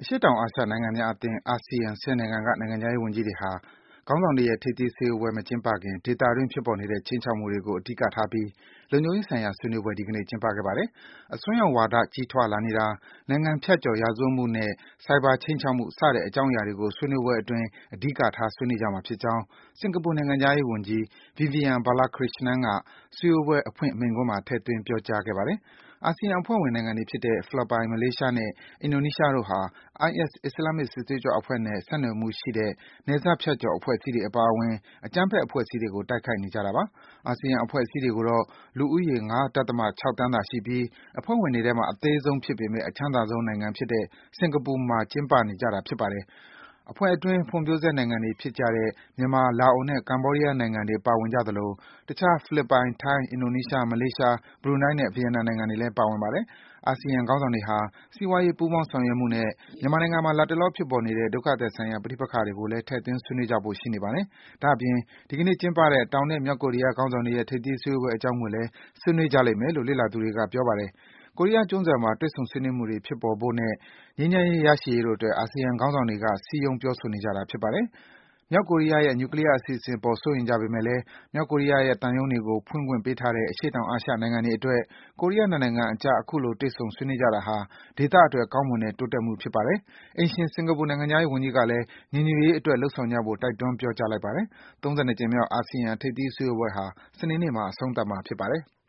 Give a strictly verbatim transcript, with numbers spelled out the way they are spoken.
အရှေ့တောင်အာရှနိုင်ငံများအသင်း အာဆီယံ ၁၀ နိုင်ငံက နိုင်ငံခြားရေးဝန်ကြီးတွေဟာ ခေါင်းဆောင်တွေရဲ့ ထိပ်သီးစည်းဝေးပွဲ မကျင်းပခင် ဒေသတွင်းဖြစ်ပေါ်နေတဲ့ ခြိမ်းချောက်မှုတွေကို အဓိကထားပြီး လုံခြုံရေးဆိုင်ရာ ဆွေးနွေးပွဲ ဒီကနေ့ ကျင်းပခဲ့ပါတယ်။ အစွန်းရောက်ဝါဒ ကြီးထွားလာနေတာ၊ နိုင်ငံဖြတ်ကျော် ရာဇဝတ်မှုနဲ့ ဆိုက်ဘာခြိမ်းချောက်မှု စတဲ့ အကြောင်းအရာတွေကို ဆွေးနွေးပွဲအတွင်း အဓိကထား ဆွေးနွေးကြမှာဖြစ်ကြောင်း စင်္ကာပူနိုင်ငံခြားရေးဝန်ကြီး Vivian Balakrishnan က စည်းဝေးပွဲ အဖွင့်မိန့်ခွန်းမှာ ထည့်သွင်း ပြောကြားခဲ့ပါတယ်။ အာဆီယံအဖွဲ့ဝင်နိုင်ငံတွေဖြစ်တဲ့ ဖိလစ်ပိုင်၊ မလေးရှားနဲ့ အင်ဒိုနီးရှားတို့ဟာ IS အစ္စလာမ်မစ် စစ်သွေးကြွအဖွဲ့နဲ့ ဆက်နွယ်မှုရှိတဲ့ နယ်စပ်ဖြတ်ကျော် အဖွဲ့အစည်းတွေအပါအဝင် အကြမ်းဖက်အဖွဲ့အစည်းတွေကို တိုက်ခိုက်နေကြတာပါ။ အာဆီယံအဖွဲ့အစည်းတွေကိုတော့ လူဦးရေ ၅.၆ သန်းသာရှိပြီး အဖွဲ့ဝင်တွေထဲမှာ အသေးဆုံးဖြစ်ပေမယ့် အချမ်းသာဆုံးနိုင်ငံဖြစ်တဲ့ စင်္ကာပူမှာ ကျင်းပနေကြတာ ဖြစ်ပါတယ်။ အဖွဲ့အတွင်း ဖွံ့ဖြိုးဆဲနိုင်ငံတွေဖြစ်ကြတဲ့ မြန်မာ၊ လာအိုနဲ့ ကမ္ဘောဒီးယားနိုင်ငံတွေ ပါဝင်ကြသလို တခြား ဖိလစ်ပိုင်၊ ထိုင်း၊ အင်ဒိုနီးရှား၊ မလေးရှား၊ ဘရူနိုင်းနဲ့ ဗီယက်နမ်နိုင်ငံတွေလည်း ပါဝင်ပါတယ်။ အာဆီယံခေါင်းဆောင်တွေဟာ စီးပွားရေး ပူးပေါင်းဆောင်ရွက်မှုနဲ့ မြန်မာနိုင်ငံမှာ လတ်တလော ဖြစ်ပေါ်နေတဲ့ ဒုက္ခသည်ဆိုင်ရာ ပဋိပက္ခတွေကိုလည်း ထည့်သွင်း ဆွေးနွေးကြဖို့ ရှိနေပါတယ်။ ဒါ့အပြင် ဒီကနေ့ ကျင်းပတဲ့ တောင်နဲ့ မြောက်ကိုရီးယား ခေါင်းဆောင်တွေရဲ့ ထိပ်သီးစည်းဝေးပွဲအကြောင်းကိုလည်း ဆွေးနွေးကြလိမ့်မယ်လို့ လေ့လာသူတွေက ပြောပါတယ်။ ကိုရီးယားကျွန်းဆွယ်မှာ တွေ့ဆုံ ဆွေးနွေးမှုတွေ ဖြစ်ပေါ်ဖို့နဲ့ ငြိမ်းချမ်းရေး ရရှိရေးတို့အတွက် အာဆီယံခေါင်းဆောင်တွေက စည်းရုံး ပြောဆိုနေကြတာ ဖြစ်ပါတယ်။ မြောက်ကိုရီးယားရဲ့ နျူကလီးယားအစီအစဉ်အပေါ် စိုးရိမ်ကြပေမယ့်လည်း မြောက်ကိုရီးယားရဲ့ သံရုံးတွေကို ဖွင့်ခွင့်ပေးထားတဲ့ အရှေ့တောင်အာရှနိုင်ငံတွေအတွက် ကိုရီးယား နှစ်နိုင်ငံအကြား အခုလို တွေ့ဆုံ ဆွေးနွေးကြတာဟာ ဒေသအတွက် ကောင်းမွန်တဲ့ တိုးတက်မှု ဖြစ်ပါတယ်။ အိမ်ရှင် စင်္ကာပူနိုင်ငံခြားရေးဝန်ကြီးကလည်း ညီညွတ်ရေးအတွက် လုပ်ဆောင်ကြဖို့ တိုက်တွန်း ပြောကြားလိုက်ပါတယ်။ ၃၂ ကြိမ်မြောက် အာဆီယံ ထိပ်သီးစည်းဝေးပွဲဟာ စနေနေ့မှာ အဆုံးသတ်မှာ ဖြစ်ပါတယ်။